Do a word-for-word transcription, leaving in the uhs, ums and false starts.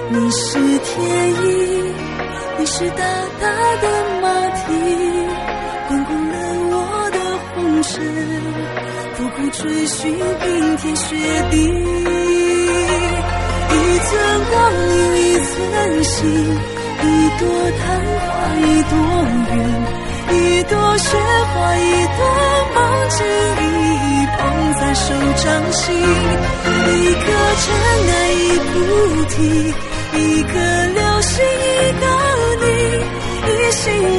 你是天意，你是大大的马蹄，滚过了我的红尘，苦苦追寻冰天雪地。一寸光阴一寸心，一朵昙花一朵缘，一朵雪花一朵梦境，一捧在手掌心。一颗尘埃一菩提，一颗流星一个你，一心